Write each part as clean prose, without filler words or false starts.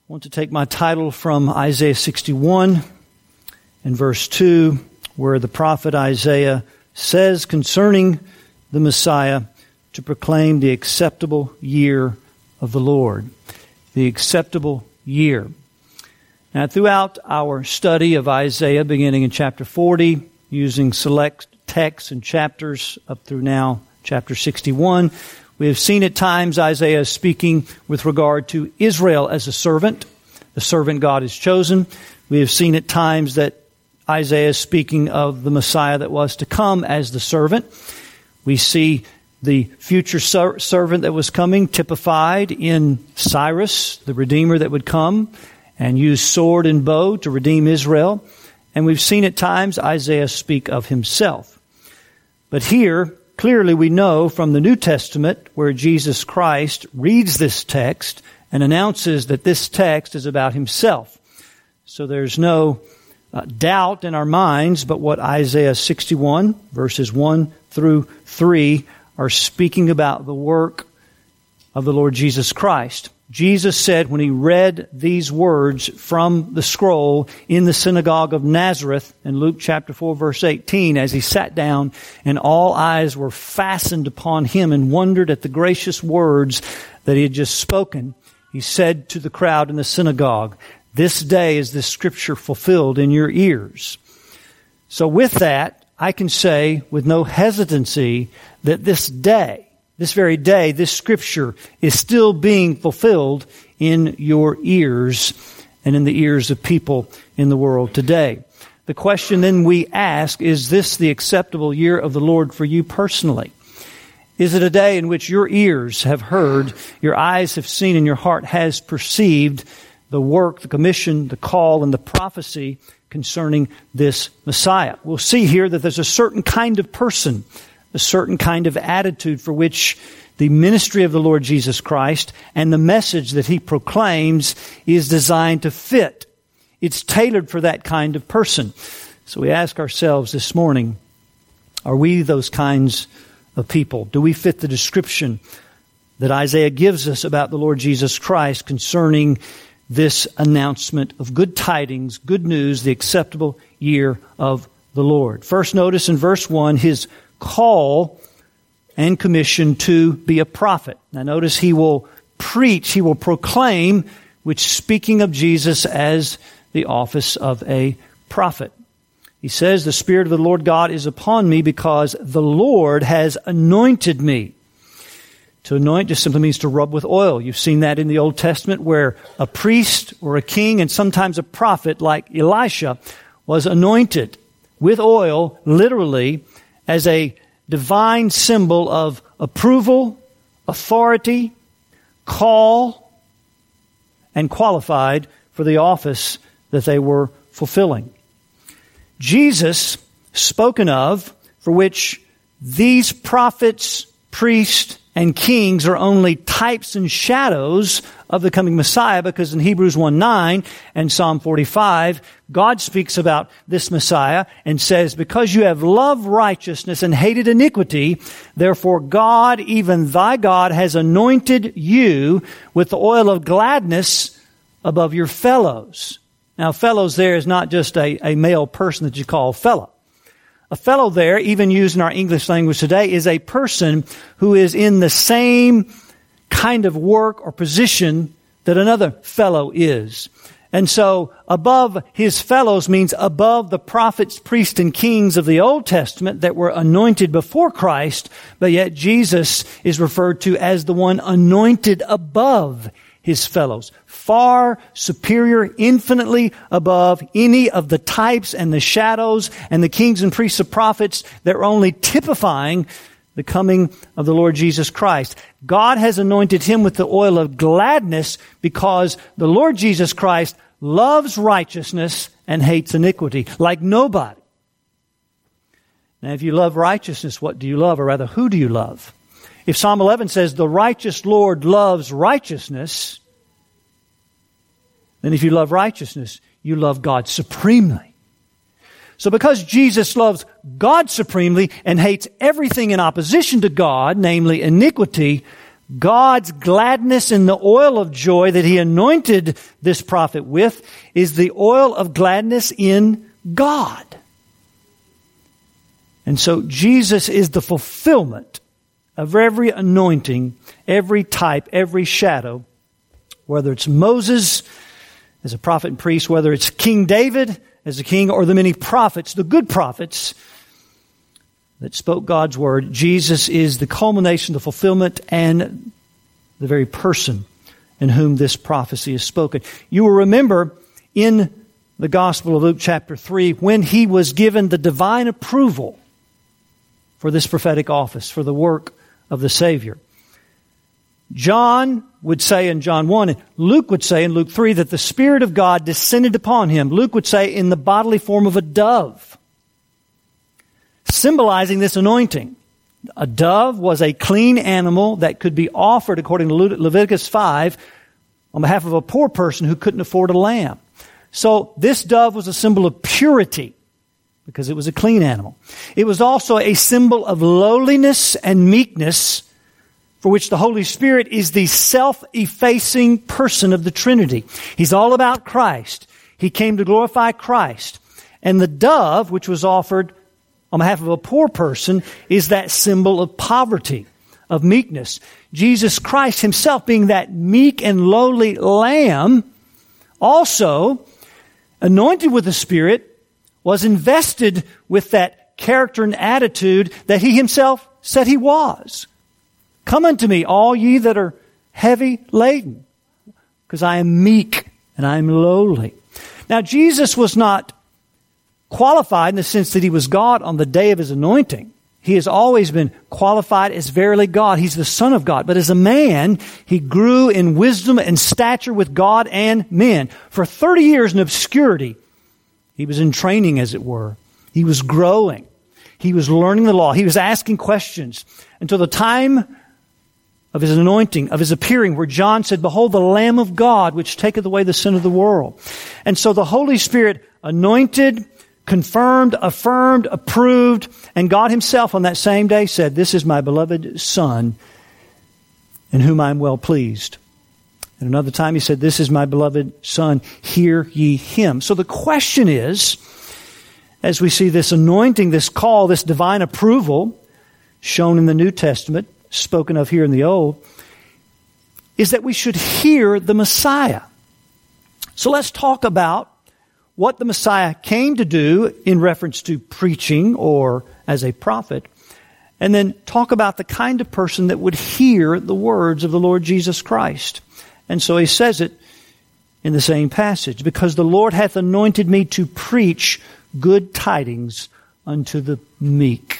I want to take my title from Isaiah 61 and verse 2, where the prophet Isaiah says concerning the Messiah to proclaim the acceptable year of the Lord. The acceptable year. Now, throughout our study of Isaiah, beginning in chapter 40, using select texts and chapters up through now chapter 61, we have seen at times Isaiah speaking with regard to Israel as a servant, the servant God has chosen. We have seen at times that Isaiah is speaking of the Messiah that was to come as the servant. We see the future servant that was coming typified in Cyrus, the Redeemer that would come and use sword and bow to redeem Israel. And we've seen at times Isaiah speak of himself. But here, clearly we know from the New Testament where Jesus Christ reads this text and announces that this text is about himself. So there's no doubt in our minds but what Isaiah 61 verses 1 through 3 are speaking about the work of the Lord Jesus Christ. Jesus said when he read these words from the scroll in the synagogue of Nazareth in Luke chapter 4 verse 18, as he sat down and all eyes were fastened upon him and wondered at the gracious words that he had just spoken, he said to the crowd in the synagogue, "This day is this scripture fulfilled in your ears." So with that, I can say with no hesitancy that this very day, this scripture is still being fulfilled in your ears and in the ears of people in the world today. The question then we ask, is this the acceptable year of the Lord for you personally? Is it a day in which your ears have heard, your eyes have seen, and your heart has perceived the work, the commission, the call, and the prophecy concerning this Messiah? We'll see here that there's a certain kind of person, a certain kind of attitude for which the ministry of the Lord Jesus Christ and the message that he proclaims is designed to fit. It's tailored for that kind of person. So we ask ourselves this morning, are we those kinds of people? Do we fit the description that Isaiah gives us about the Lord Jesus Christ concerning this announcement of good tidings, good news, the acceptable year of the Lord? First, notice in verse 1, his call and commission to be a prophet. Now notice he will preach, he will proclaim, which speaking of Jesus as the office of a prophet. He says, "The Spirit of the Lord God is upon me because the Lord has anointed me." To anoint just simply means to rub with oil. You've seen that in the Old Testament where a priest or a king and sometimes a prophet like Elisha was anointed with oil, literally, as a divine symbol of approval, authority, call, and qualified for the office that they were fulfilling. Jesus, spoken of, for which these prophets, priests, and kings are only types and shadows of the coming Messiah, because in Hebrews 1:9 and Psalm 45, God speaks about this Messiah and says, "Because you have loved righteousness and hated iniquity, therefore God, even thy God, has anointed you with the oil of gladness above your fellows." Now, fellows there is not just a male person that you call fellow. A fellow there, even used in our English language today, is a person who is in the same kind of work or position that another fellow is. And so above his fellows means above the prophets, priests, and kings of the Old Testament that were anointed before Christ, but yet Jesus is referred to as the one anointed above his fellows. Far superior, infinitely above any of the types and the shadows and the kings and priests of prophets that are only typifying the coming of the Lord Jesus Christ. God has anointed him with the oil of gladness because the Lord Jesus Christ loves righteousness and hates iniquity like nobody. Now, if you love righteousness, what do you love? Or rather, who do you love? If Psalm 11 says, "The righteous Lord loves righteousness," then if you love righteousness, you love God supremely. So because Jesus loves God supremely and hates everything in opposition to God, namely iniquity, God's gladness in the oil of joy that He anointed this prophet with is the oil of gladness in God. And so Jesus is the fulfillment of every anointing, every type, every shadow, whether it's Moses as a prophet and priest, whether it's King David as a king, or the many prophets, the good prophets that spoke God's word. Jesus is the culmination, the fulfillment, and the very person in whom this prophecy is spoken. You will remember in the Gospel of Luke chapter 3, when He was given the divine approval for this prophetic office, for the work of the Savior. John would say in John 1, and Luke would say in Luke 3, that the Spirit of God descended upon Him. Luke would say in the bodily form of a dove, symbolizing this anointing. A dove was a clean animal that could be offered, according to Leviticus 5, on behalf of a poor person who couldn't afford a lamb. So this dove was a symbol of purity, because it was a clean animal. It was also a symbol of lowliness and meekness, for which the Holy Spirit is the self-effacing person of the Trinity. He's all about Christ. He came to glorify Christ. And the dove, which was offered on behalf of a poor person, is that symbol of poverty, of meekness. Jesus Christ Himself, being that meek and lowly Lamb, also anointed with the Spirit, was invested with that character and attitude that He Himself said He was. Come unto me, all ye that are heavy laden, because I am meek and I am lowly. Now, Jesus was not qualified in the sense that He was God on the day of His anointing. He has always been qualified as verily God. He's the Son of God. But as a man, He grew in wisdom and stature with God and men. For 30 years in obscurity, He was in training, as it were. He was growing. He was learning the law. He was asking questions until the time of His anointing, of His appearing, where John said, "Behold, the Lamb of God, which taketh away the sin of the world." And so the Holy Spirit anointed, confirmed, affirmed, approved, and God Himself on that same day said, "This is my beloved Son, in whom I am well pleased." And another time He said, "This is my beloved Son, hear ye Him." So the question is, as we see this anointing, this call, this divine approval shown in the New Testament, spoken of here in the Old, is that we should hear the Messiah. So let's talk about what the Messiah came to do in reference to preaching or as a prophet, and then talk about the kind of person that would hear the words of the Lord Jesus Christ. And so He says it in the same passage, "Because the Lord hath anointed me to preach good tidings unto the meek."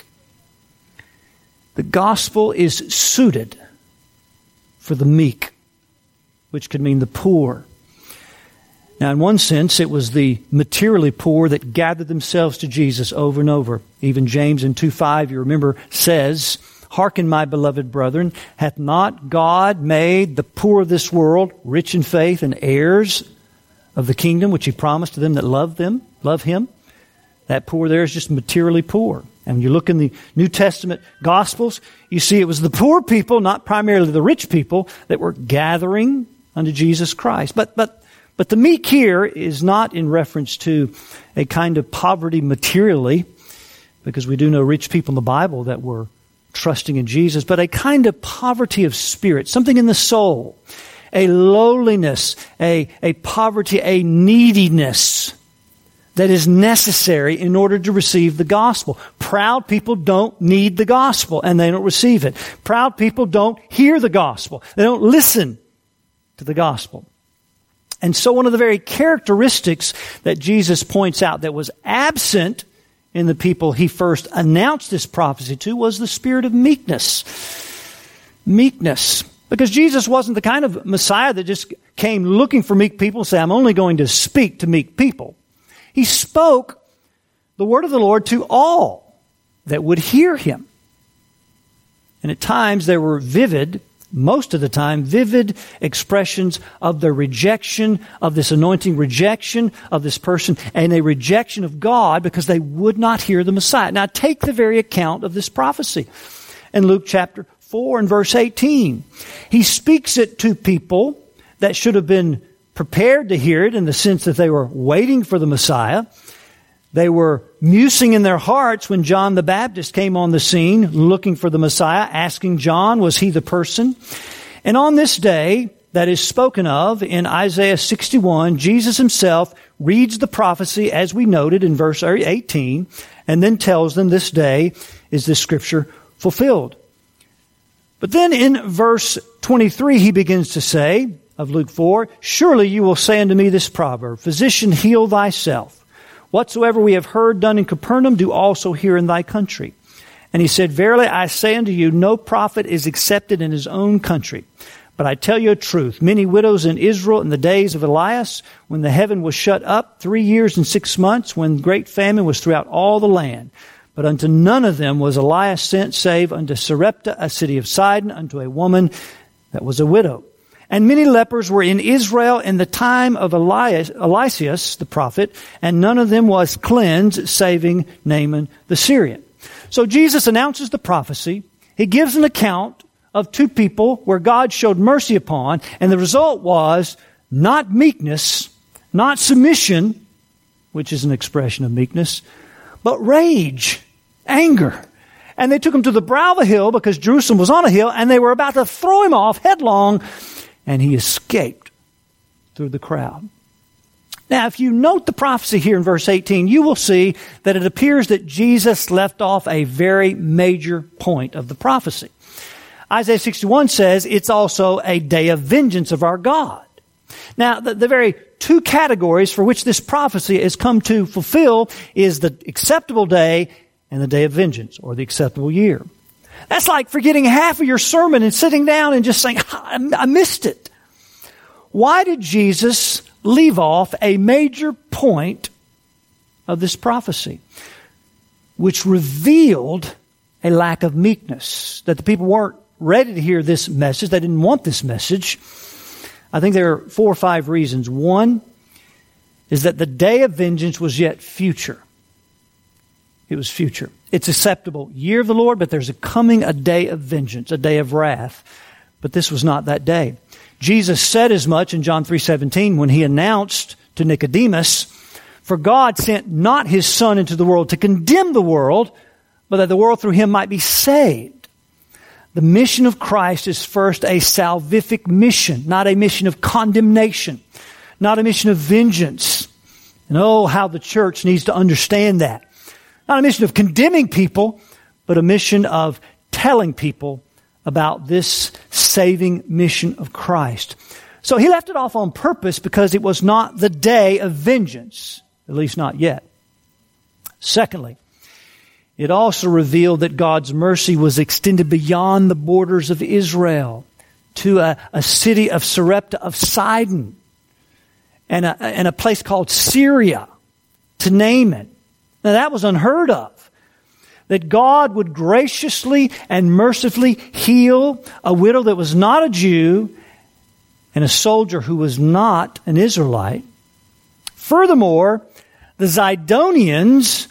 The gospel is suited for the meek, which could mean the poor. Now, in one sense, it was the materially poor that gathered themselves to Jesus over and over. Even James in 2:5, you remember, says, "Hearken, my beloved brethren, hath not God made the poor of this world rich in faith and heirs of the kingdom which He promised to them that love Him?" That poor there is just materially poor. And when you look in the New Testament Gospels, you see it was the poor people, not primarily the rich people, that were gathering unto Jesus Christ. But the meek here is not in reference to a kind of poverty materially, because we do know rich people in the Bible that were trusting in Jesus, but a kind of poverty of spirit, something in the soul, a lowliness, a poverty, a neediness that is necessary in order to receive the gospel. Proud people don't need the gospel, and they don't receive it. Proud people don't hear the gospel. They don't listen to the gospel. And so one of the very characteristics that Jesus points out that was absent in the people He first announced this prophecy to was the spirit of meekness. Meekness. Because Jesus wasn't the kind of Messiah that just came looking for meek people and said, "I'm only going to speak to meek people." He spoke the word of the Lord to all that would hear Him. And at times there were most of the time, vivid expressions of the rejection of this anointing, rejection of this person, and a rejection of God because they would not hear the Messiah. Now take the very account of this prophecy in Luke chapter 4 and verse 18. He speaks it to people that should have been prepared to hear it in the sense that they were waiting for the Messiah. They were musing in their hearts when John the Baptist came on the scene looking for the Messiah, asking John, was he the person? And on this day that is spoken of in Isaiah 61, Jesus himself reads the prophecy as we noted in verse 18 and then tells them this day is this scripture fulfilled. But then in verse 23 he begins to say of Luke 4, surely you will say unto me this proverb, physician, heal thyself. Whatsoever we have heard done in Capernaum, do also here in thy country. And he said, verily I say unto you, no prophet is accepted in his own country. But I tell you a truth, many widows in Israel in the days of Elias, when the heaven was shut up 3 years and 6 months, when great famine was throughout all the land. But unto none of them was Elias sent, save unto Sarepta, a city of Sidon, unto a woman that was a widow. And many lepers were in Israel in the time of Eliseus, the prophet, and none of them was cleansed, saving Naaman the Syrian. So Jesus announces the prophecy. He gives an account of two people where God showed mercy upon, and the result was not meekness, not submission, which is an expression of meekness, but rage, anger. And they took him to the brow of a hill because Jerusalem was on a hill, and they were about to throw him off headlong, and he escaped through the crowd. Now, if you note the prophecy here in verse 18, you will see that it appears that Jesus left off a very major point of the prophecy. Isaiah 61 says it's also a day of vengeance of our God. Now, the very two categories for which this prophecy has come to fulfill is the acceptable day and the day of vengeance, or the acceptable year. That's like forgetting half of your sermon and sitting down and just saying, I missed it. Why did Jesus leave off a major point of this prophecy, which revealed a lack of meekness, that the people weren't ready to hear this message? They didn't want this message. I think there are 4 or 5 reasons. One is that the day of vengeance was yet future. It was future. It's acceptable year of the Lord, but there's coming a day of vengeance, a day of wrath. But this was not that day. Jesus said as much in John 3:17 when he announced to Nicodemus, for God sent not his Son into the world to condemn the world, but that the world through him might be saved. The mission of Christ is first a salvific mission, not a mission of condemnation, not a mission of vengeance. And oh, how the church needs to understand that. Not a mission of condemning people, but a mission of telling people about this saving mission of Christ. So he left it off on purpose because it was not the day of vengeance, at least not yet. Secondly, it also revealed that God's mercy was extended beyond the borders of Israel to a city of Sarepta of Sidon and a place called Syria, to Naaman. Now that was unheard of. That God would graciously and mercifully heal a widow that was not a Jew and a soldier who was not an Israelite. Furthermore, the Zidonians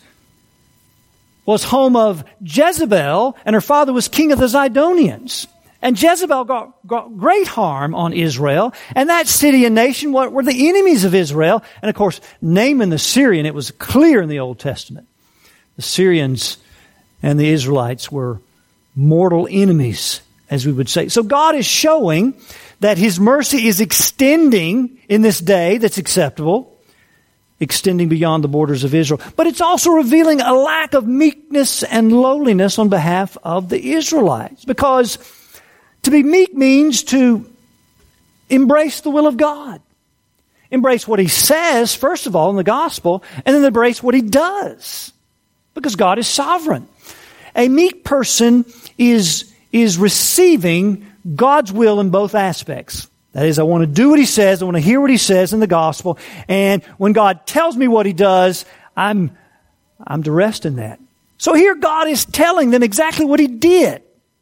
was home of Jezebel, and her father was king of the Zidonians. And Jezebel got great harm on Israel, and that city and nation were the enemies of Israel. And of course, Naaman the Syrian, it was clear in the Old Testament. The Syrians and the Israelites were mortal enemies, as we would say. So God is showing that his mercy is extending in this day that's acceptable, extending beyond the borders of Israel. But it's also revealing a lack of meekness and lowliness on behalf of the Israelites. Because to be meek means to embrace the will of God. Embrace what he says, first of all, in the gospel, and then embrace what he does. Because God is sovereign. A meek person is receiving God's will in both aspects. That is, I want to do what he says, I want to hear what he says in the gospel, and when God tells me what he does, I'm to rest in that. So here God is telling them exactly what he did.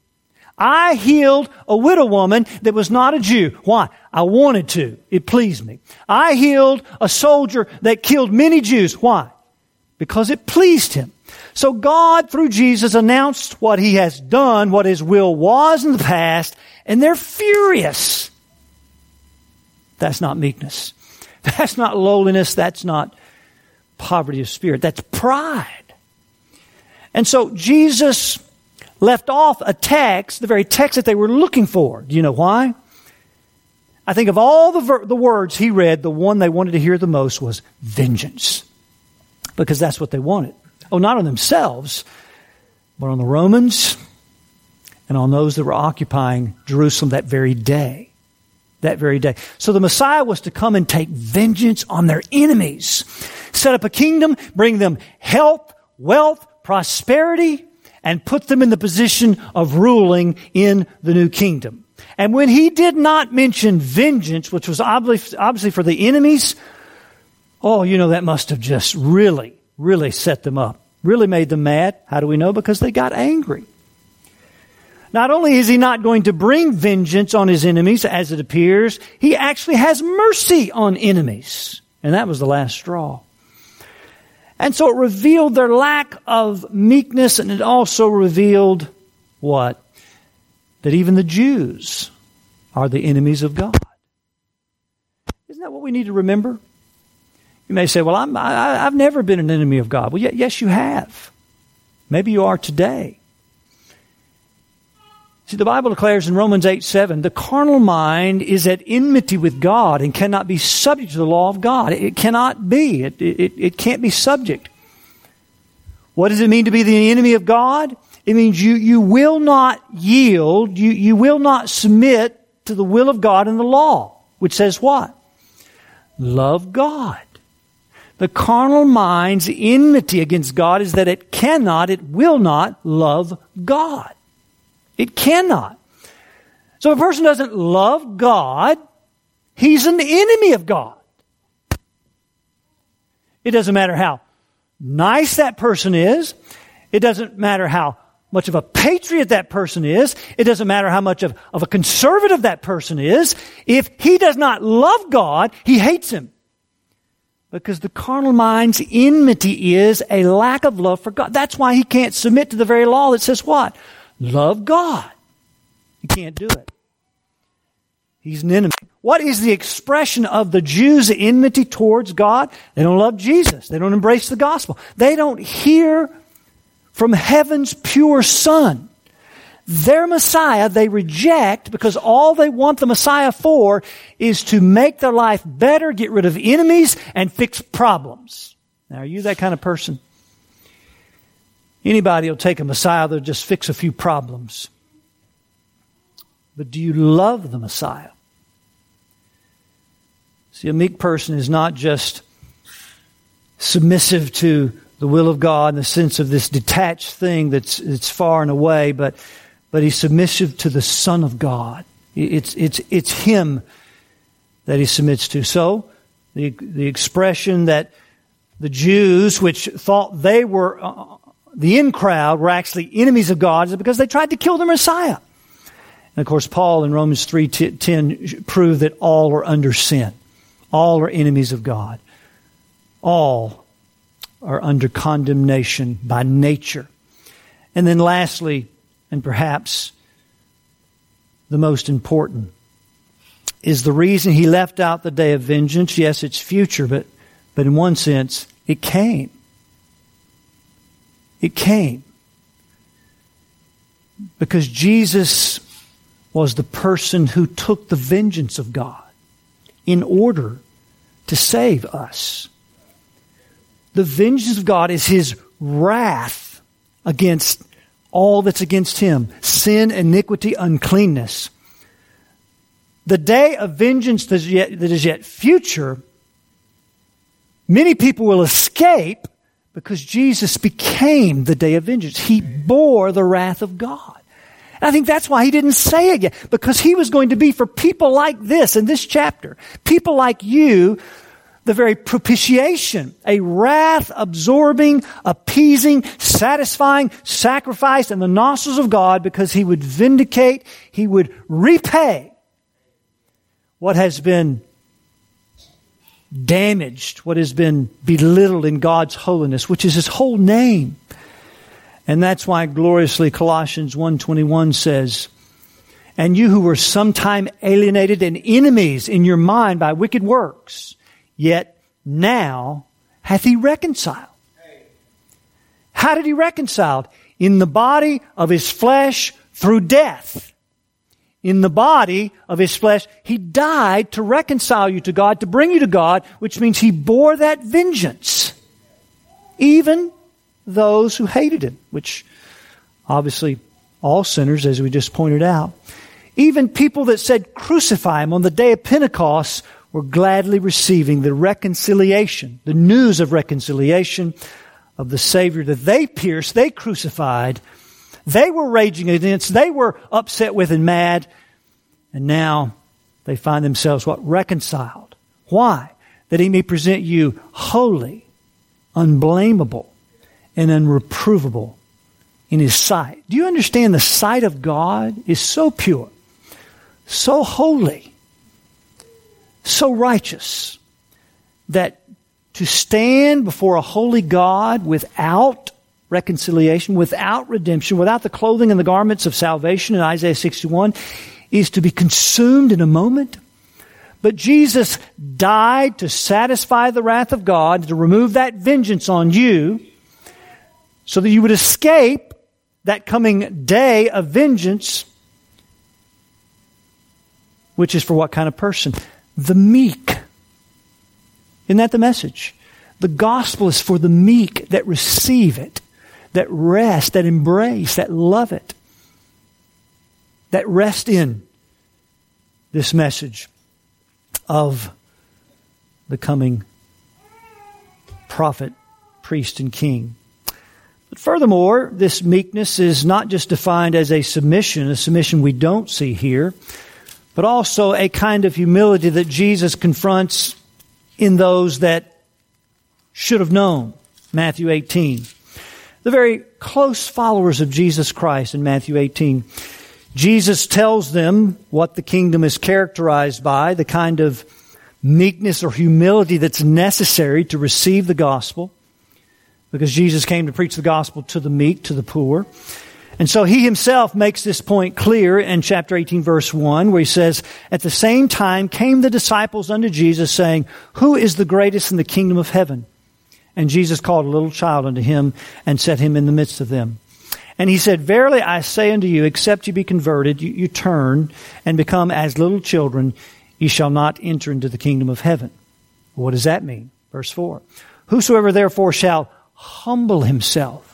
I healed a widow woman that was not a Jew. Why? I wanted to. It pleased me. I healed a soldier that killed many Jews. Why? because it pleased Him. So God, through Jesus, announced what He has done, what His will was in the past, and they're furious. That's not meekness. That's not lowliness. That's not poverty of spirit. That's pride. And so Jesus left off a text, the very text that they were looking for. Do you know why? I think of all the words He read, the one they wanted to hear the most was vengeance. Because that's what they wanted. Oh, not on themselves, but on the Romans and on those that were occupying Jerusalem that very day. That very day. So the Messiah was to come and take vengeance on their enemies. Set up a kingdom, bring them health, wealth, prosperity, and put them in the position of ruling in the new kingdom. And when He did not mention vengeance, which was obviously for the enemies, that must have just really set them up. Really made them mad. How do we know? Because they got angry. Not only is He not going to bring vengeance on His enemies, as it appears, He actually has mercy on enemies. And that was the last straw. And so it revealed their lack of meekness, and it also revealed what? That even the Jews are the enemies of God. Isn't that what we need to remember? You may say, well, I've never been an enemy of God. Well, yes, you have. Maybe you are today. See, the Bible declares in Romans 8:7, the carnal mind is at enmity with God and cannot be subject to the law of God. It cannot be. It can't be subject. What does it mean to be the enemy of God? It means you will not yield, you will not submit to the will of God and the law, which says what? Love God. The carnal mind's enmity against God is that it will not love God. It cannot. So if a person doesn't love God, he's an enemy of God. It doesn't matter how nice that person is. It doesn't matter how much of a patriot that person is. It doesn't matter how much of a conservative that person is. If he does not love God, he hates Him. Because the carnal mind's enmity is a lack of love for God. That's why he can't submit to the very law that says what? Love God. He can't do it. He's an enemy. What is the expression of the Jews' enmity towards God? They don't love Jesus. They don't embrace the gospel. They don't hear from heaven's pure Son. Their Messiah they reject because all they want the Messiah for is to make their life better, get rid of enemies, and fix problems. Now, are you that kind of person? Anybody will take a Messiah that'll just fix a few problems. But do you love the Messiah? See, a meek person is not just submissive to the will of God in the sense of this detached thing that's far and away, but he's submissive to the Son of God. It's Him that he submits to. So, the expression that the Jews, which thought they were the in crowd, were actually enemies of God, is because they tried to kill the Messiah. And of course, Paul in Romans 3:10 proved that all are under sin. All are enemies of God. All are under condemnation by nature. And then lastly, and perhaps the most important, is the reason he left out the day of vengeance. Yes, it's future, but in one sense, it came. It came. Because Jesus was the person who took the vengeance of God in order to save us. The vengeance of God is His wrath against all that's against Him. Sin, iniquity, uncleanness. The day of vengeance that is yet future, many people will escape because Jesus became the day of vengeance. He bore the wrath of God. And I think that's why He didn't say it yet, because He was going to be for people like this in this chapter, people like you, the very propitiation, a wrath-absorbing, appeasing, satisfying sacrifice in the nostrils of God, because He would vindicate, He would repay what has been damaged, what has been belittled in God's holiness, which is His whole name. And that's why gloriously Colossians 1:21 says, "And you who were sometime alienated and enemies in your mind by wicked works, yet now hath He reconciled." How did He reconcile? In the body of His flesh through death. In the body of His flesh, He died to reconcile you to God, to bring you to God, which means He bore that vengeance. Even those who hated Him, which obviously all sinners, as we just pointed out. Even people that said crucify Him on the day of Pentecost were gladly receiving the reconciliation, the news of reconciliation of the Savior that they pierced, they crucified, they were raging against, they were upset with and mad, and now they find themselves reconciled. Why? That He may present you holy, unblameable, and unreprovable in His sight. Do you understand the sight of God is so pure, so holy, so righteous, that to stand before a holy God without reconciliation, without redemption, without the clothing and the garments of salvation in Isaiah 61 is to be consumed in a moment? But Jesus died to satisfy the wrath of God, to remove that vengeance on you, so that you would escape that coming day of vengeance, which is for what kind of person? The meek. Isn't that the message? The gospel is for the meek that receive it, that rest, that embrace, that love it, that rest in this message of the coming prophet, priest, and king. But furthermore, this meekness is not just defined as a submission we don't see here, but also a kind of humility that Jesus confronts in those that should have known. Matthew 18. The very close followers of Jesus Christ in Matthew 18. Jesus tells them what the kingdom is characterized by, the kind of meekness or humility that's necessary to receive the gospel, because Jesus came to preach the gospel to the meek, to the poor. And so He Himself makes this point clear in chapter 18, verse 1, where He says, "At the same time came the disciples unto Jesus, saying, Who is the greatest in the kingdom of heaven? And Jesus called a little child unto Him, and set him in the midst of them. And He said, Verily I say unto you, except ye be converted, you turn, and become as little children, ye shall not enter into the kingdom of heaven." What does that mean? Verse 4. "Whosoever therefore shall humble himself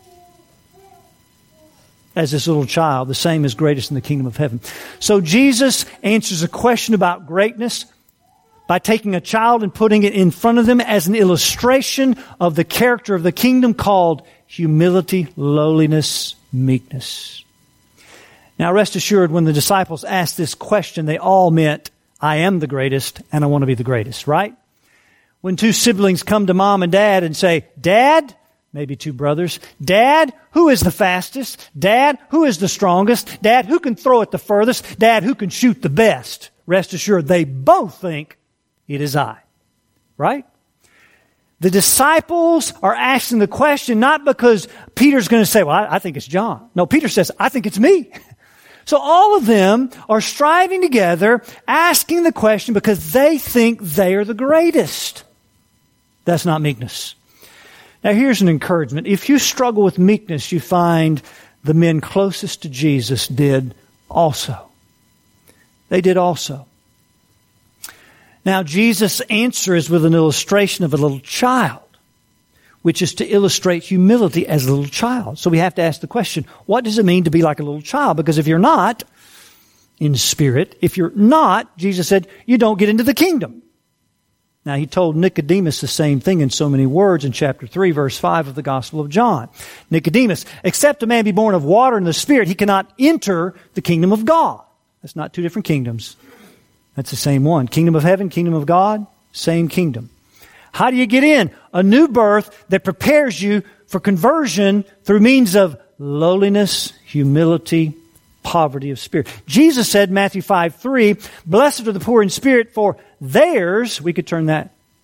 as this little child, the same is greatest in the kingdom of heaven." So Jesus answers a question about greatness by taking a child and putting it in front of them as an illustration of the character of the kingdom called humility, lowliness, meekness. Now rest assured, when the disciples asked this question, they all meant, I am the greatest and I want to be the greatest, right? When two siblings come to mom and dad and say, Dad, maybe two brothers, Dad, who is the fastest? Dad, who is the strongest? Dad, who can throw it the furthest? Dad, who can shoot the best? Rest assured, they both think it is I. Right? The disciples are asking the question not because Peter's going to say, well, I think it's John. No, Peter says, I think it's me. So all of them are striving together, asking the question because they think they are the greatest. That's not meekness. Now here's an encouragement. If you struggle with meekness, you find the men closest to Jesus did also. They did also. Now Jesus' answer is with an illustration of a little child, which is to illustrate humility as a little child. So we have to ask the question, what does it mean to be like a little child? Because if you're not in spirit, if you're not, Jesus said, you don't get into the kingdom. Now, He told Nicodemus the same thing in so many words in chapter 3, verse 5 of the Gospel of John. Nicodemus, except a man be born of water and the Spirit, he cannot enter the kingdom of God. That's not two different kingdoms. That's the same one. Kingdom of heaven, kingdom of God, same kingdom. How do you get in? A new birth that prepares you for conversion through means of lowliness, humility, poverty of spirit. Jesus said, Matthew 5:3, Blessed are the poor in spirit, for theirs, we could turn that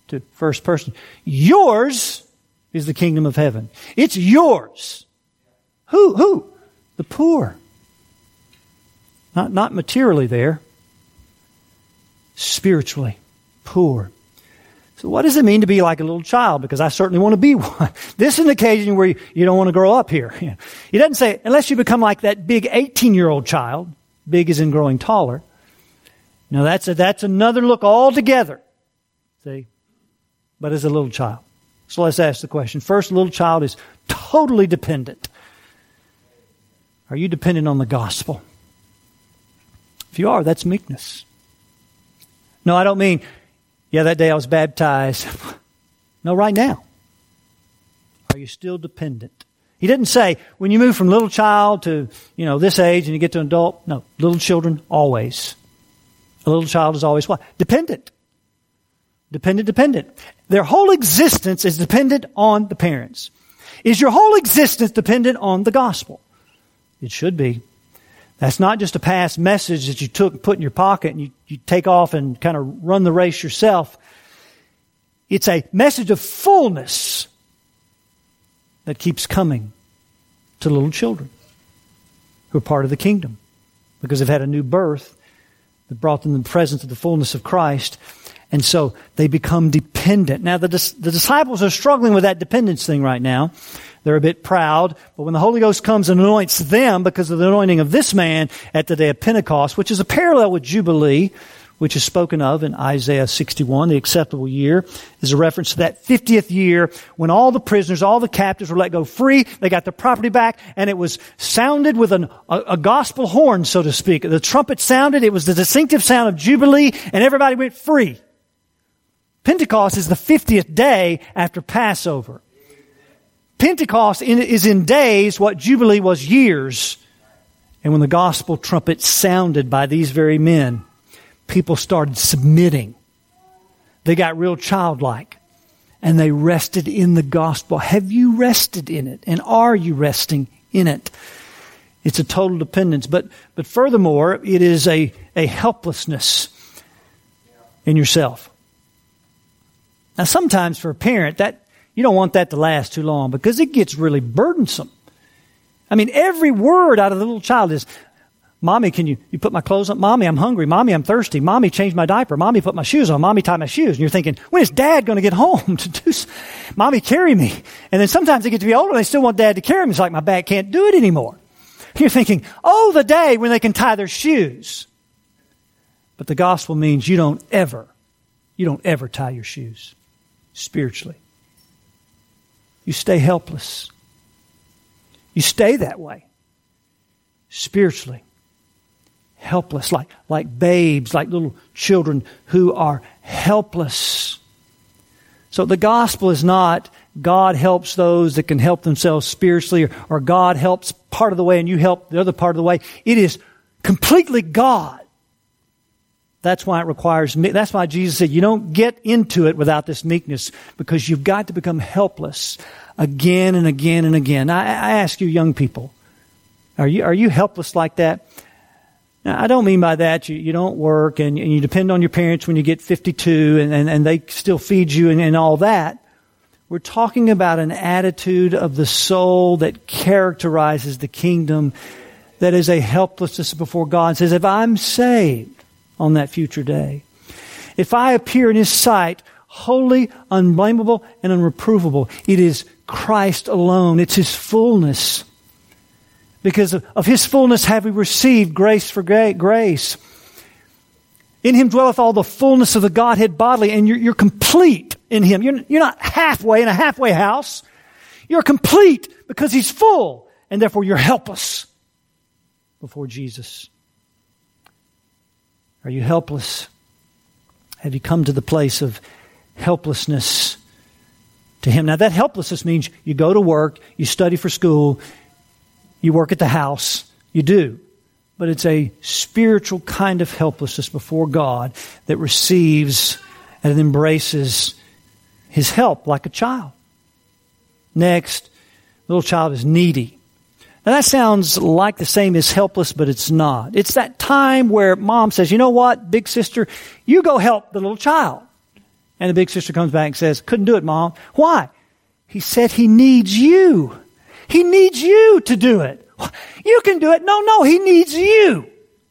to first person. Yours is the kingdom of heaven. It's yours. Who? The poor. Not materially there. Spiritually poor. So what does it mean to be like a little child? Because I certainly want to be one. This is an occasion where you don't want to grow up here. He doesn't say, unless you become like that big 18-year-old child. Big is in growing taller. Now that's another look altogether. See? But as a little child. So let's ask the question. First, a little child is totally dependent. Are you dependent on the gospel? If you are, that's meekness. No, I don't mean, that day I was baptized. No, right now. Are you still dependent? He didn't say, when you move from little child to, this age and you get to adult. No, little children, always. A little child is always what? Dependent. Dependent. Their whole existence is dependent on the parents. Is your whole existence dependent on the gospel? It should be. That's not just a past message that you put in your pocket and you take off and kind of run the race yourself. It's a message of fullness that keeps coming to little children who are part of the kingdom because they've had a new birth that brought them the presence of the fullness of Christ. And so they become dependent. Now, the disciples are struggling with that dependence thing right now. They're a bit proud. But when the Holy Ghost comes and anoints them because of the anointing of this man at the day of Pentecost, which is a parallel with Jubilee, which is spoken of in Isaiah 61, the acceptable year, is a reference to that 50th year when all the prisoners, all the captives were let go free. They got their property back, and it was sounded with a gospel horn, so to speak. The trumpet sounded. It was the distinctive sound of Jubilee, and everybody went free. Pentecost is the 50th day after Passover. Pentecost is in days what Jubilee was years. And when the gospel trumpet sounded by these very men, people started submitting. They got real childlike. And they rested in the gospel. Have you rested in it? And are you resting in it? It's a total dependence. But furthermore, it is a helplessness in yourself. Now, sometimes for a parent, that you don't want that to last too long because it gets really burdensome. I mean, every word out of the little child is, Mommy, can you put my clothes on? Mommy, I'm hungry. Mommy, I'm thirsty. Mommy, change my diaper. Mommy, put my shoes on. Mommy, tie my shoes. And you're thinking, when is Dad going to get home to do so? Mommy, carry me. And then sometimes they get to be older and they still want Dad to carry them. It's like, my back can't do it anymore. You're thinking, the day when they can tie their shoes. But the gospel means you don't ever tie your shoes. Spiritually. You stay helpless. You stay that way. Spiritually. Helpless. Like babes, like little children who are helpless. So the gospel is not God helps those that can help themselves spiritually, or God helps part of the way and you help the other part of the way. It is completely God. That's why it requires, that's why Jesus said you don't get into it without this meekness, because you've got to become helpless again and again and again. I ask you young people, are you helpless like that? Now, I don't mean by that you don't work and you depend on your parents when you get 52 and they still feed you and all that. We're talking about an attitude of the soul that characterizes the kingdom, that is a helplessness before God. It says, if I'm saved on that future day, if I appear in His sight holy, unblameable, and unreprovable, it is Christ alone. It's His fullness. Because of His fullness have we received grace for grace. In Him dwelleth all the fullness of the Godhead bodily, and you're complete in Him. You're not halfway in a halfway house. You're complete because He's full, and therefore you're helpless before Jesus. Are you helpless? Have you come to the place of helplessness to Him? Now that helplessness means you go to work, you study for school, you work at the house, you do. But it's a spiritual kind of helplessness before God that receives and embraces His help like a child. Next, little child is needy. Now that sounds like the same as helpless, but it's not. It's that time where mom says, you know what, big sister, you go help the little child. And the big sister comes back and says, couldn't do it, Mom. Why? He said he needs you. He needs you to do it. You can do it. No, he needs you.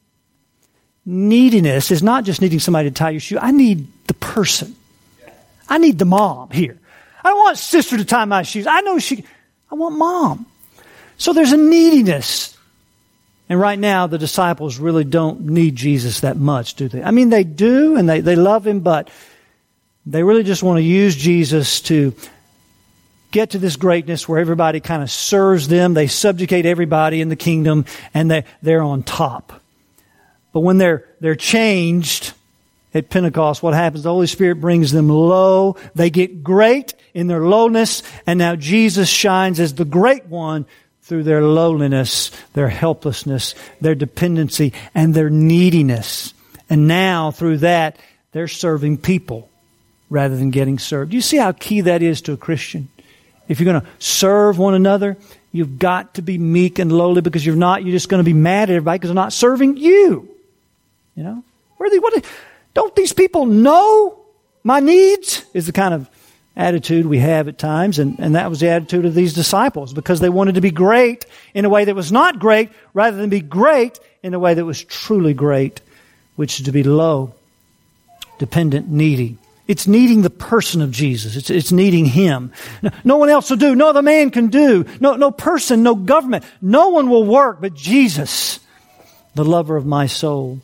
Neediness is not just needing somebody to tie your shoe. I need the person. I need the mom here. I don't want sister to tie my shoes. I want mom. So there's a neediness. And right now, the disciples really don't need Jesus that much, do they? I mean, they do, and they love Him, but they really just want to use Jesus to get to this greatness where everybody kind of serves them. They subjugate everybody in the kingdom, and they're on top. But when they're changed at Pentecost, what happens? The Holy Spirit brings them low. They get great in their lowness, and now Jesus shines as the great one through their lowliness, their helplessness, their dependency, and their neediness. And now, through that, they're serving people rather than getting served. Do you see how key that is to a Christian? If you're going to serve one another, you've got to be meek and lowly, because you're just going to be mad at everybody because they're not serving you. You know? Don't these people know my needs? Is the kind of attitude we have at times, and that was the attitude of these disciples, because they wanted to be great in a way that was not great, rather than be great in a way that was truly great, which is to be low, dependent, needy. It's needing the person of Jesus. It's needing Him. No one else will do. No other man can do. No person, no government. No one will work but Jesus, the lover of my soul.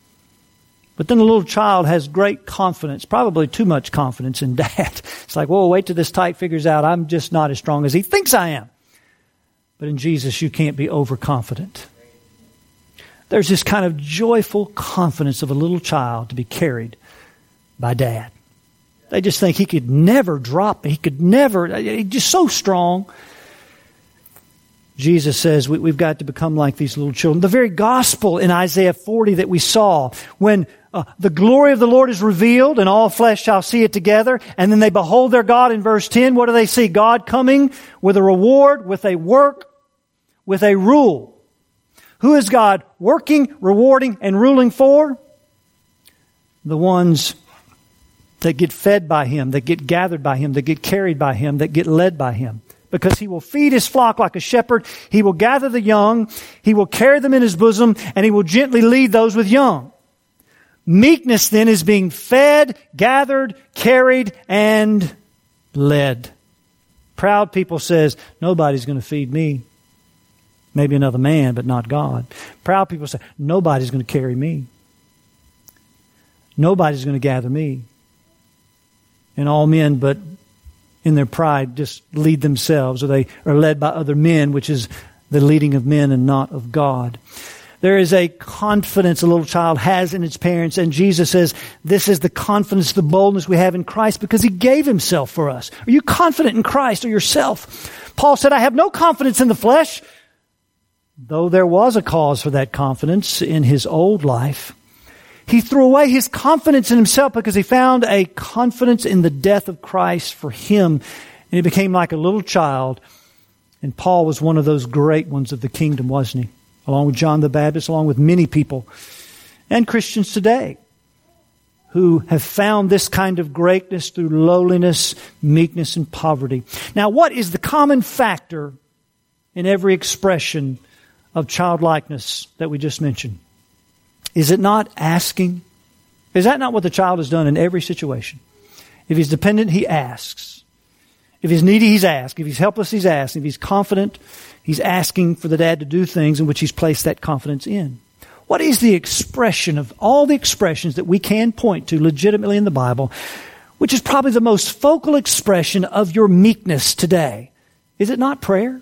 But then the little child has great confidence, probably too much confidence in Dad. It's like, whoa, wait till this tyke figures out I'm just not as strong as he thinks I am. But in Jesus, you can't be overconfident. There's this kind of joyful confidence of a little child to be carried by Dad. They just think he could never drop me. He's just so strong. Jesus says we've got to become like these little children. The very gospel in Isaiah 40 that we saw, when the glory of the Lord is revealed and all flesh shall see it together, and then they behold their God in verse 10. What do they see? God coming with a reward, with a work, with a rule. Who is God working, rewarding, and ruling for? The ones that get fed by Him, that get gathered by Him, that get carried by Him, that get led by Him. Because He will feed His flock like a shepherd. He will gather the young. He will carry them in His bosom, and He will gently lead those with young. Meekness then is being fed, gathered, carried, and led. Proud people says, nobody's going to feed me. Maybe another man, but not God. Proud people say, nobody's going to carry me. Nobody's going to gather me. And all men, but in their pride, just lead themselves, or they are led by other men, which is the leading of men and not of God. There is a confidence a little child has in its parents, and Jesus says this is the confidence, the boldness we have in Christ, because He gave Himself for us. Are you confident in Christ or yourself? Paul said, I have no confidence in the flesh, though there was a cause for that confidence in his old life. He threw away his confidence in himself because he found a confidence in the death of Christ for him. And he became like a little child. And Paul was one of those great ones of the kingdom, wasn't he? Along with John the Baptist, along with many people and Christians today who have found this kind of greatness through lowliness, meekness, and poverty. Now, what is the common factor in every expression of childlikeness that we just mentioned? Is it not asking? Is that not what the child has done in every situation? If he's dependent, he asks. If he's needy, he's asked. If he's helpless, he's asked. If he's confident, he's asking for the dad to do things in which he's placed that confidence in. What is the expression of all the expressions that we can point to legitimately in the Bible, which is probably the most focal expression of your meekness today? Is it not prayer?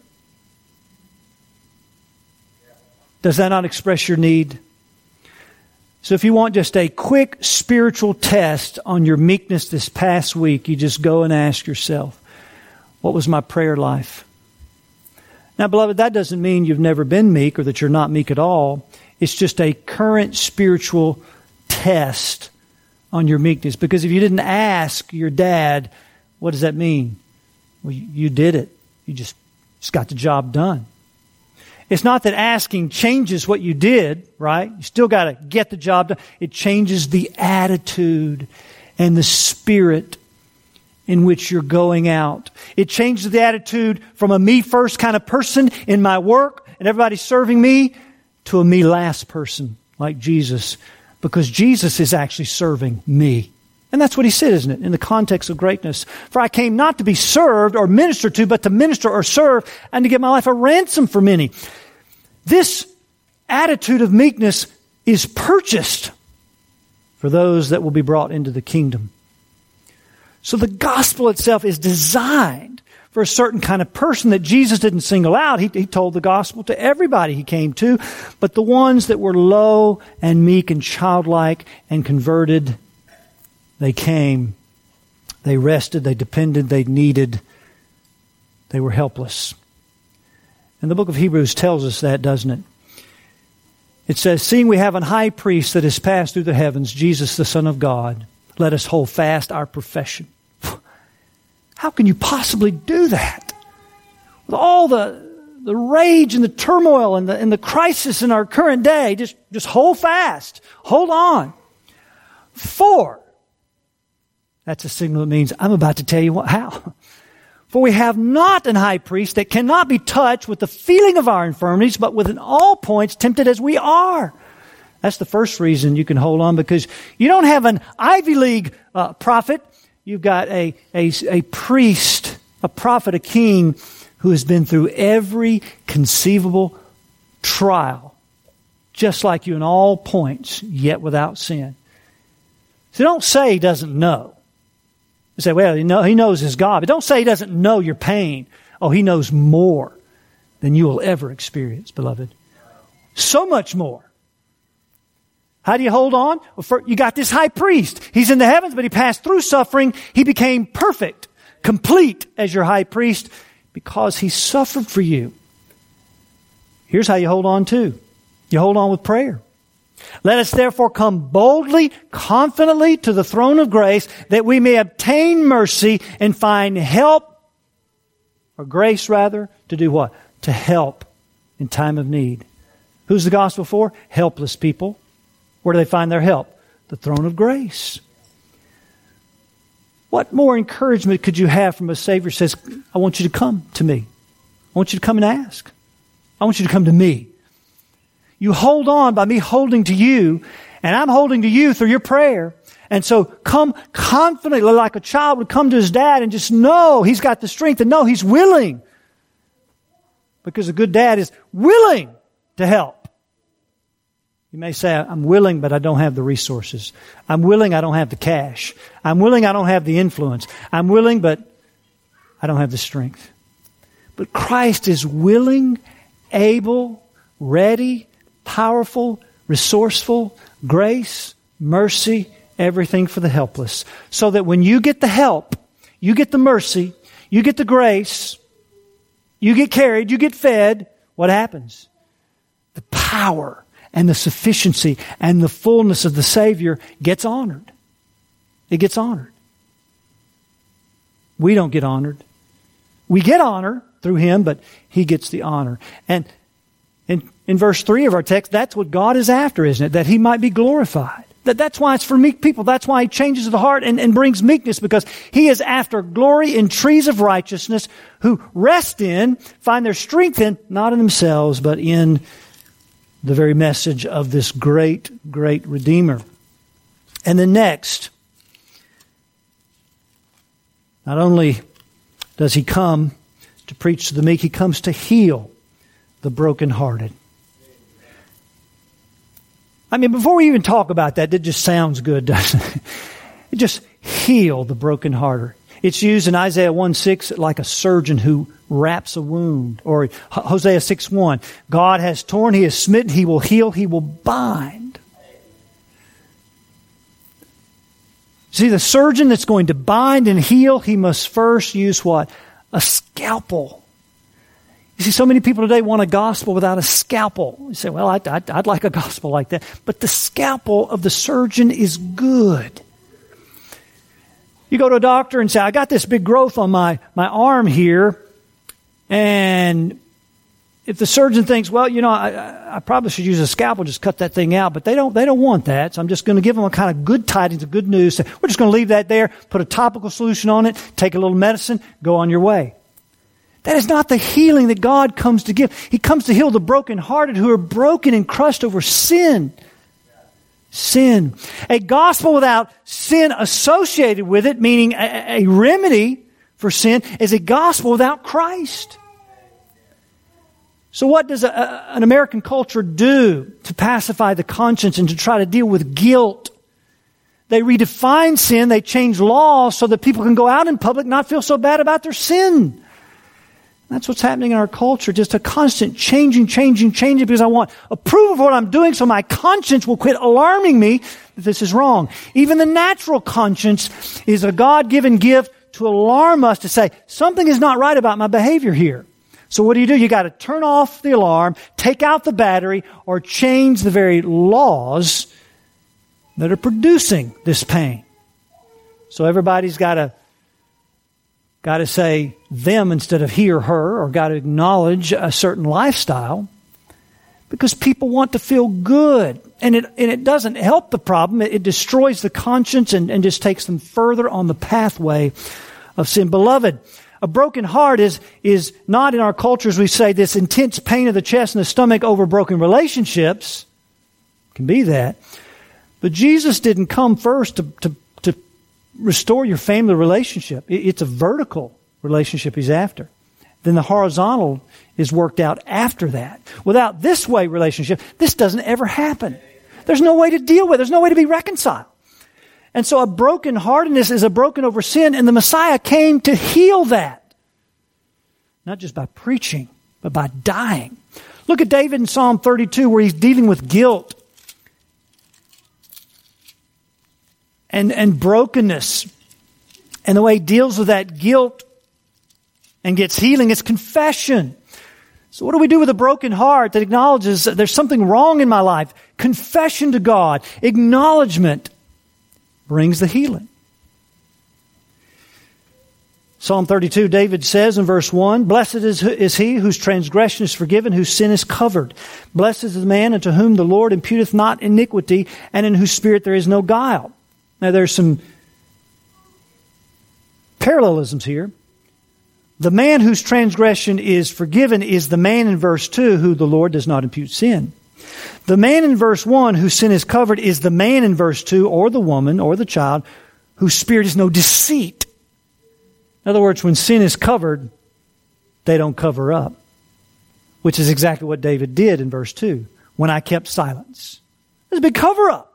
Does that not express your need? So if you want just a quick spiritual test on your meekness this past week, you just go and ask yourself, what was my prayer life? Now, beloved, that doesn't mean you've never been meek or that you're not meek at all. It's just a current spiritual test on your meekness. Because if you didn't ask your dad, what does that mean? Well, you did it. You just got the job done. It's not that asking changes what you did, right? You still got to get the job done. It changes the attitude and the spirit in which you're going out. It changes the attitude from a me first kind of person in my work and everybody serving me to a me last person like Jesus, because Jesus is actually serving me. And that's what he said, isn't it, in the context of greatness? For I came not to be served or ministered to, but to minister or serve and to give my life a ransom for many. This attitude of meekness is purchased for those that will be brought into the kingdom. So the gospel itself is designed for a certain kind of person that Jesus didn't single out. He told the gospel to everybody he came to, but the ones that were low and meek and childlike and converted, they came, they rested, they depended, they needed, they were helpless. And the book of Hebrews tells us that, doesn't it? It says, seeing we have an high priest that has passed through the heavens, Jesus the Son of God, let us hold fast our profession. How can you possibly do that? With all the rage and the turmoil and the crisis in our current day, just hold fast. Hold on. For, that's a signal that means I'm about to tell you how. For we have not an high priest that cannot be touched with the feeling of our infirmities, but with in all points tempted as we are. That's the first reason you can hold on, because you don't have an Ivy League prophet. You've got a priest, a prophet, a king who has been through every conceivable trial, just like you in all points, yet without sin. So don't say he doesn't know. You say, well, he knows his God. But don't say he doesn't know your pain. Oh, he knows more than you will ever experience, beloved. So much more. How do you hold on? Well, you got this high priest. He's in the heavens, but he passed through suffering. He became perfect, complete as your high priest because he suffered for you. Here's how you hold on too. You hold on with prayer. Let us therefore come boldly, confidently to the throne of grace that we may obtain mercy and find help, or grace rather, to do what? To help in time of need. Who's the gospel for? Helpless people. Where do they find their help? The throne of grace. What more encouragement could you have from a Savior who says, I want you to come to me. I want you to come and ask. I want you to come to me. You hold on by me holding to you, and I'm holding to you through your prayer. And so come confidently, like a child would come to his dad and just know he's got the strength and know he's willing. Because a good dad is willing to help. You may say, I'm willing, but I don't have the resources. I'm willing, I don't have the cash. I'm willing, I don't have the influence. I'm willing, but I don't have the strength. But Christ is willing, able, ready, powerful, resourceful, grace, mercy, everything for the helpless. So that when you get the help, you get the mercy, you get the grace, you get carried, you get fed, what happens? The power and the sufficiency and the fullness of the Savior gets honored. It gets honored. We don't get honored. We get honor through Him, but He gets the honor. And in verse 3 of our text, that's what God is after, isn't it? That He might be glorified. That's why it's for meek people. That's why He changes the heart and brings meekness, because He is after glory in trees of righteousness who rest in, find their strength in, not in themselves, but in the very message of this great, great Redeemer. And then next, not only does He come to preach to the meek, He comes to heal the brokenhearted. I mean, before we even talk about that, it just sounds good, doesn't it? It just heal the brokenhearted. It's used in Isaiah 1:6 like a surgeon who wraps a wound. Or Hosea 6:1, God has torn, He has smitten, He will heal, He will bind. See, the surgeon that's going to bind and heal, he must first use what? A scalpel. You see, so many people today want a gospel without a scalpel. You say, well, I'd like a gospel like that. But the scalpel of the surgeon is good. You go to a doctor and say, I got this big growth on my arm here, and if the surgeon thinks, well, I probably should use a scalpel, just cut that thing out, but they don't want that. So I'm just going to give them a kind of good tidings, a good news. We're just going to leave that there, put a topical solution on it, take a little medicine, go on your way. That is not the healing that God comes to give. He comes to heal the brokenhearted who are broken and crushed over sin. Sin. A gospel without sin associated with it, meaning a remedy for sin, is a gospel without Christ. So what does an American culture do to pacify the conscience and to try to deal with guilt? They redefine sin. They change laws so that people can go out in public and not feel so bad about their sin. That's what's happening in our culture. Just a constant changing because I want approval of what I'm doing so my conscience will quit alarming me that this is wrong. Even the natural conscience is a God-given gift to alarm us to say, something is not right about my behavior here. So what do? You got to turn off the alarm, take out the battery, or change the very laws that are producing this pain. So everybody's got to say them instead of he or her, or got to acknowledge a certain lifestyle, because people want to feel good. And it doesn't help the problem. It destroys the conscience and just takes them further on the pathway of sin. Beloved, a broken heart is not in our culture, as we say, this intense pain of the chest and the stomach over broken relationships. It can be that. But Jesus didn't come first to restore your family relationship. It's a vertical relationship He's after. Then the horizontal is worked out after that. Without this way relationship, this doesn't ever happen. There's no way to deal with it. There's no way to be reconciled. And so a brokenheartedness is a broken over sin, and the Messiah came to heal that. Not just by preaching, but by dying. Look at David in Psalm 32 where he's dealing with guilt and brokenness. And the way he deals with that guilt and gets healing is confession. So what do we do with a broken heart that acknowledges that there's something wrong in my life? Confession to God, acknowledgement brings the healing. Psalm 32, David says in verse 1, Blessed is he whose transgression is forgiven, whose sin is covered. Blessed is the man unto whom the Lord imputeth not iniquity, and in whose spirit there is no guile. Now there's some parallelisms here. The man whose transgression is forgiven is the man in verse 2 who the Lord does not impute sin. The man in verse 1 whose sin is covered is the man in verse 2, or the woman, or the child, whose spirit is no deceit. In other words, when sin is covered, they don't cover up. Which is exactly what David did in verse 2. When I kept silence. There's a big cover up.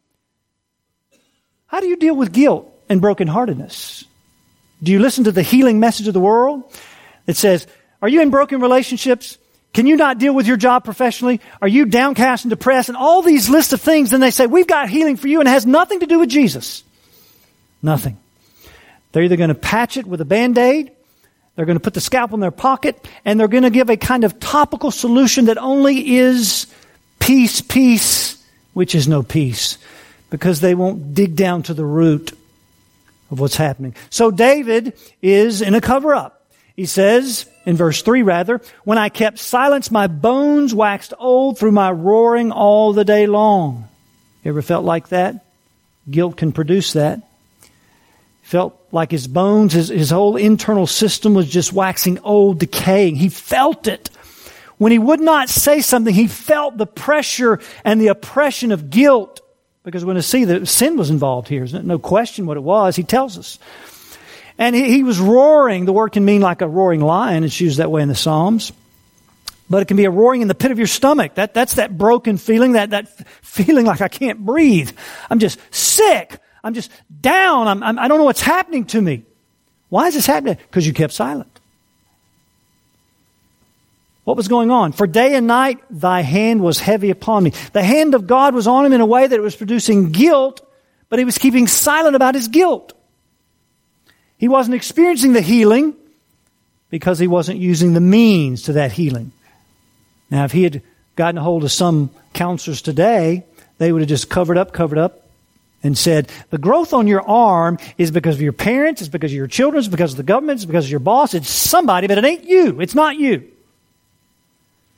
How do you deal with guilt and brokenheartedness? Do you listen to the healing message of the world? It says, are you in broken relationships? Can you not deal with your job professionally? Are you downcast and depressed? And all these lists of things. And they say, we've got healing for you. And it has nothing to do with Jesus. Nothing. They're either going to patch it with a Band-Aid. They're going to put the scalpel in their pocket. And they're going to give a kind of topical solution that only is peace, which is no peace. Because they won't dig down to the root of what's happening. So David is in a cover-up. He says, in verse 3 rather, when I kept silence, my bones waxed old through my roaring all the day long. You ever felt like that? Guilt can produce that. Felt like his bones, his whole internal system was just waxing old, decaying. He felt it. When he would not say something, he felt the pressure and the oppression of guilt. Because we're going to see that sin was involved here. There's no question what it was. He tells us. And he was roaring. The word can mean like a roaring lion. It's used that way in the Psalms. But it can be a roaring in the pit of your stomach. That's that broken feeling, that feeling like I can't breathe. I'm just sick. I'm just down. I don't know what's happening to me. Why is this happening? Because you kept silent. What was going on? For day and night, thy hand was heavy upon me. The hand of God was on him in a way that it was producing guilt, but he was keeping silent about his guilt. He wasn't experiencing the healing because he wasn't using the means to that healing. Now, if he had gotten a hold of some counselors today, they would have just covered up, and said, the growth on your arm is because of your parents, it's because of your children, it's because of the government, it's because of your boss, it's somebody, but it ain't you. It's not you.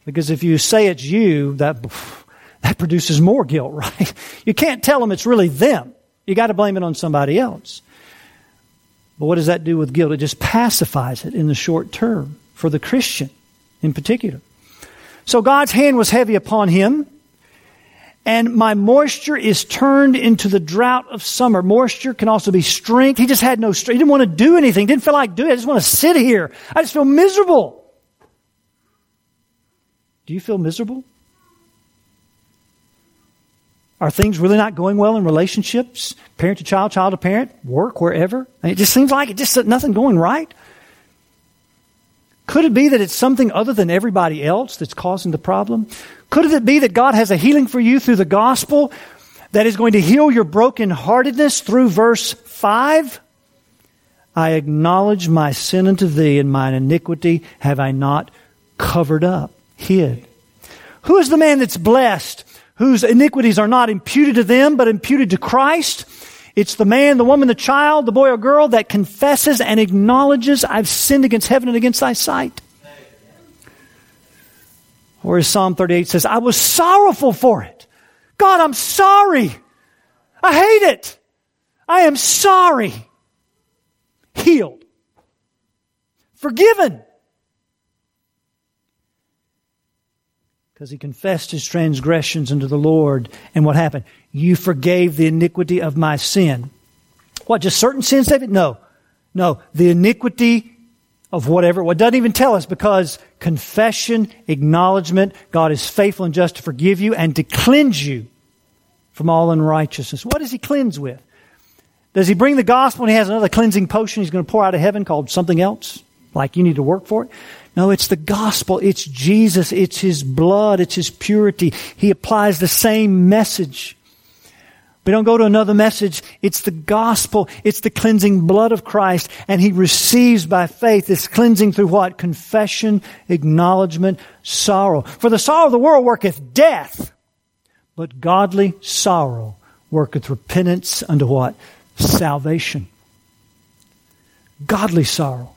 Because if you say it's you, that produces more guilt, right? You can't tell them it's really them. You got to blame it on somebody else. But what does that do with guilt? It just pacifies it in the short term for the Christian in particular. So God's hand was heavy upon him, and my moisture is turned into the drought of summer. Moisture can also be strength. He just had no strength. He didn't want to do anything. Didn't feel like doing it. I just want to sit here. I just feel miserable. Do you feel miserable? Are things really not going well in relationships? Parent to child, child to parent, work, wherever? It just seems like nothing going right. Could it be that it's something other than everybody else that's causing the problem? Could it be that God has a healing for you through the gospel that is going to heal your brokenheartedness through verse 5? I acknowledge my sin unto thee, and mine iniquity have I not covered up. Hid. Who is the man that's blessed, whose iniquities are not imputed to them, but imputed to Christ? It's the man, the woman, the child, the boy or girl that confesses and acknowledges, I've sinned against heaven and against thy sight. Or as Psalm 38 says, I was sorrowful for it. God, I'm sorry. I hate it. I am sorry. Healed. Forgiven. Because he confessed his transgressions unto the Lord. And what happened? You forgave the iniquity of my sin. What, just certain sins, David? No. The iniquity of whatever. Well, it doesn't even tell us, because confession, acknowledgement, God is faithful and just to forgive you and to cleanse you from all unrighteousness. What does he cleanse with? Does he bring the gospel and he has another cleansing potion he's going to pour out of heaven called something else? Like you need to work for it? No, it's the gospel. It's Jesus. It's his blood. It's his purity. He applies the same message. We don't go to another message. It's the gospel. It's the cleansing blood of Christ. And he receives by faith this cleansing through what? Confession, acknowledgement, sorrow. For the sorrow of the world worketh death, but godly sorrow worketh repentance unto what? Salvation. Godly sorrow.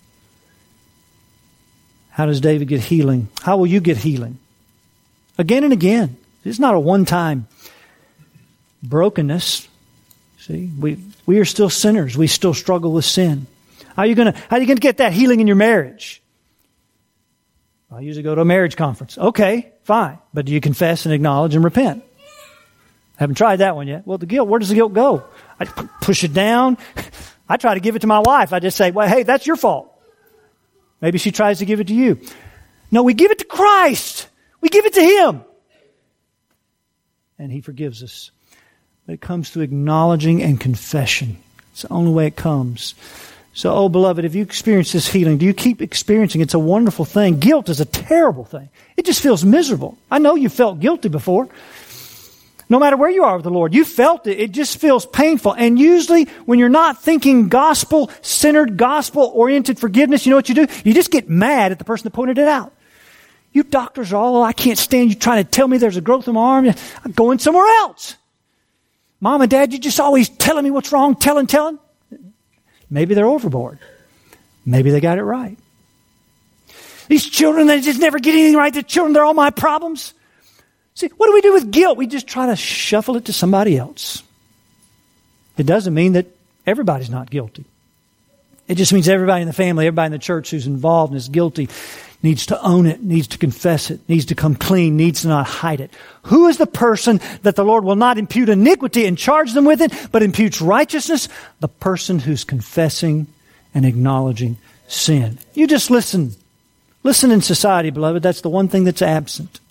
How does David get healing? How will you get healing? Again and again. It's not a one-time brokenness. See, we are still sinners. We still struggle with sin. How are you going to get that healing in your marriage? I usually go to a marriage conference. Okay, fine. But do you confess and acknowledge and repent? Haven't tried that one yet. Well, the guilt, where does the guilt go? I push it down. I try to give it to my wife. I just say, well, hey, that's your fault. Maybe she tries to give it to you. No, we give it to Christ. We give it to him. And he forgives us. But it comes through acknowledging and confession. It's the only way it comes. So, oh, beloved, if you experience this healing, do you keep experiencing it? It's a wonderful thing. Guilt is a terrible thing. It just feels miserable. I know you felt guilty before. No matter where you are with the Lord, you felt it. It just feels painful. And usually when you're not thinking gospel-centered, gospel-oriented forgiveness, you know what you do? You just get mad at the person that pointed it out. You doctors are all, I can't stand you trying to tell me there's a growth in my arm. I'm going somewhere else. Mom and Dad, you're just always telling me what's wrong, telling. Maybe they're overboard. Maybe they got it right. These children, they just never get anything right. The children, they're all my problems. See, what do we do with guilt? We just try to shuffle it to somebody else. It doesn't mean that everybody's not guilty. It just means everybody in the family, everybody in the church who's involved and is guilty needs to own it, needs to confess it, needs to come clean, needs to not hide it. Who is the person that the Lord will not impute iniquity and charge them with it, but imputes righteousness? The person who's confessing and acknowledging sin. You just listen. Listen in society, beloved. That's the one thing that's absent.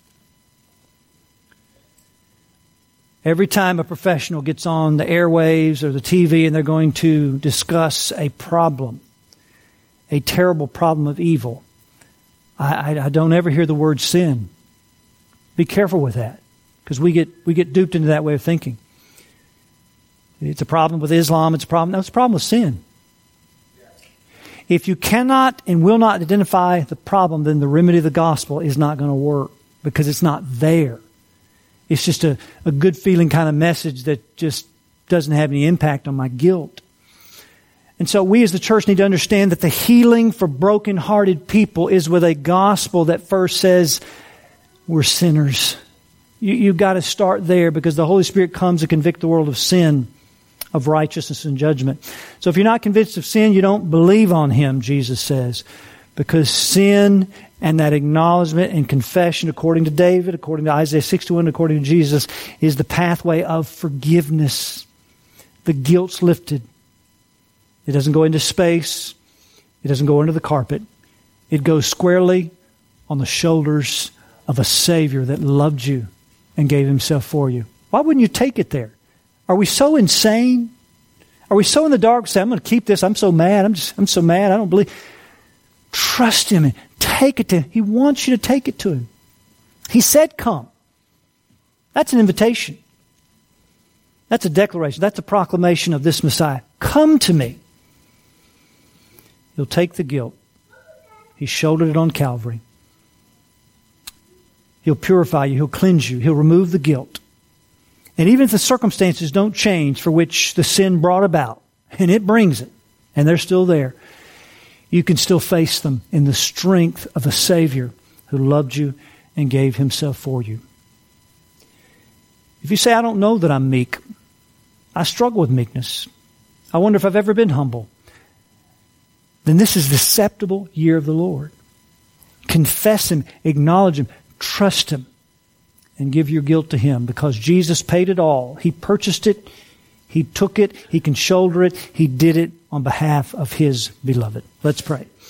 Every time a professional gets on the airwaves or the TV and they're going to discuss a problem, a terrible problem of evil, I don't ever hear the word sin. Be careful with that, because we get duped into that way of thinking. It's a problem with Islam. It's a problem with sin. If you cannot and will not identify the problem, then the remedy of the gospel is not going to work, because it's not there. It's just a good feeling kind of message that just doesn't have any impact on my guilt. And so we as the church need to understand that the healing for broken-hearted people is with a gospel that first says we're sinners. You've got to start there, because the Holy Spirit comes to convict the world of sin, of righteousness and judgment. So if you're not convinced of sin, you don't believe on Him, Jesus says. Because sin and that acknowledgement and confession, according to David, according to Isaiah 61, according to Jesus, is the pathway of forgiveness. The guilt's lifted. It doesn't go into space. It doesn't go under the carpet. It goes squarely on the shoulders of a Savior that loved you and gave Himself for you. Why wouldn't you take it there? Are we so insane? Are we so in the dark? Say, I'm going to keep this. I'm so mad. I'm so mad. I don't believe. Trust Him and take it to Him. He wants you to take it to Him. He said, come. That's an invitation. That's a declaration. That's a proclamation of this Messiah. Come to me. He'll take the guilt. He shouldered it on Calvary. He'll purify you. He'll cleanse you. He'll remove the guilt. And even if the circumstances don't change for which the sin brought about, and it brings it, and they're still there, you can still face them in the strength of a Savior who loved you and gave Himself for you. If you say, I don't know that I'm meek, I struggle with meekness, I wonder if I've ever been humble, then this is the acceptable year of the Lord. Confess Him, acknowledge Him, trust Him, and give your guilt to Him, because Jesus paid it all. He purchased it. He took it. He can shoulder it. He did it on behalf of His beloved. Let's pray.